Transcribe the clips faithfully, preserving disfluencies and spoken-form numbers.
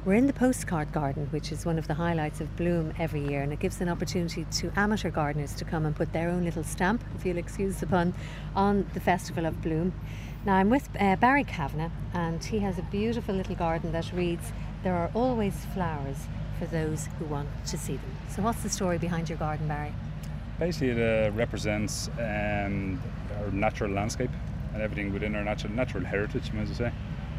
We're in the postcard garden, which is one of the highlights of Bloom every year, and it gives an opportunity to amateur gardeners to come and put their own little stamp, if you'll excuse the pun, on the Festival of Bloom. Now I'm with uh, Barry Kavanagh, and he has a beautiful little garden that reads, "There are always flowers for those who want to see them." So what's the story behind your garden, Barry? Basically it uh, represents um, our natural landscape and everything within our natural natural heritage, you might as well say.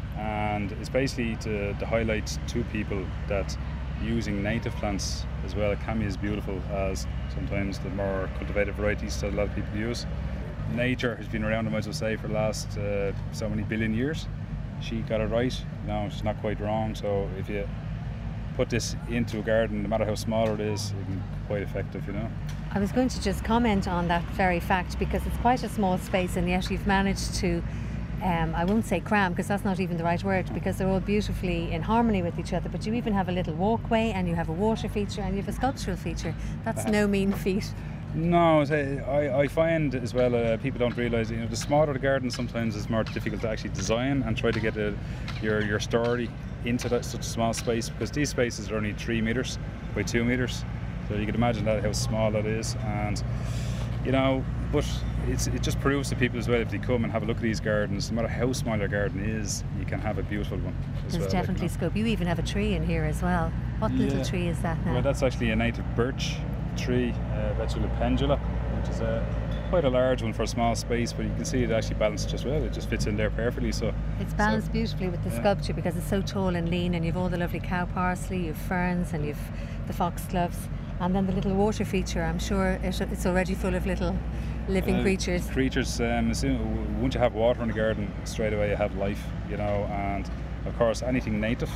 And it's basically to, to highlight to people that using native plants as well can be as beautiful as sometimes the more cultivated varieties that a lot of people use. Nature has been around, I might as well say, for the last uh, so many billion years. She got it right, you know, she's not quite wrong. So if you put this into a garden, no matter how small it is, it can be quite effective, you know. I was going to just comment on that very fact, because it's quite a small space, and yet you've managed to Um, I won't say cram, because that's not even the right word, because they're all beautifully in harmony with each other, but you even have a little walkway, and you have a water feature, and you have a sculptural feature. That's no mean feat. No, I, I find as well, uh, people don't realise, you know, the smaller the garden sometimes is more difficult to actually design and try to get a, your, your story into that, such a small space, because these spaces are only three metres by two metres, so you can imagine that how small that is. And you know, but it's, it just proves to people as well, if they come and have a look at these gardens, no matter how small your garden is, you can have a beautiful one as There's well, definitely like, you scope. You even have a tree in here as well. What yeah. little tree is that now? Well, that's actually a native birch tree, uh, Betula pendula, which is a, quite a large one for a small space, but you can see it actually balanced just well. It just fits in there perfectly. So it's balanced so, beautifully with the yeah. sculpture, because it's so tall and lean, and you've all the lovely cow parsley, you've ferns, and you've the foxgloves. And then the little water feature, I'm sure it, it's already full of little living uh, creatures. Creatures, um, as soon, once you have water in the garden, straight away you have life, you know, and of course anything native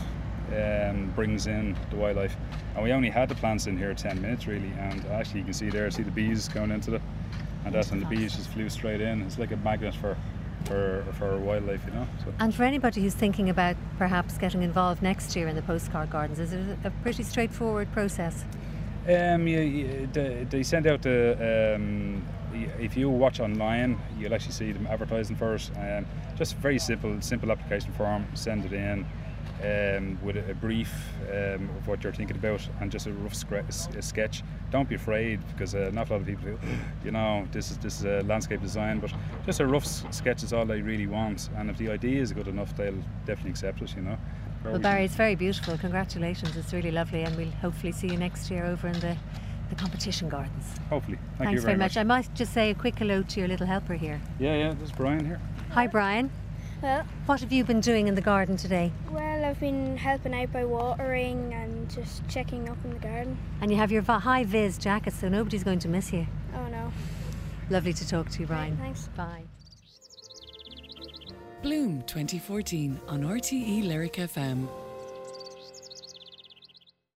um, brings in the wildlife. And we only had the plants in here ten minutes really, and actually you can see there, see the bees going into it, and that's when the bees just flew straight in. It's like a magnet for for, for wildlife, you know. So. And for anybody who's thinking about perhaps getting involved next year in the postcard gardens, is it a pretty straightforward process? Um, yeah, yeah, they, they send out the, um, if you watch online, you'll actually see them advertising for us. Um, just very simple, simple application form, send it in um, with a, a brief um, of what you're thinking about, and just a rough scre- a sketch. Don't be afraid, because uh, not a lot of people, you know, this is this is a landscape design, but just a rough sketch is all they really want. And if the idea is good enough, they'll definitely accept it, you know. Well, Barry, it's very beautiful. Congratulations. It's really lovely, and we'll hopefully see you next year over in the, the competition gardens. Hopefully. Thank Thanks you very, very much. much. I might just say a quick hello to your little helper here. Yeah, yeah, there's Brian here. Hi, Brian. Well, what have you been doing in the garden today? Well, I've been helping out by watering and just checking up in the garden. And you have your high-vis jacket, so nobody's going to miss you. Oh, no. Lovely to talk to you, Brian. Right, thanks. Bye. Bloom twenty fourteen on R T E Lyric F M.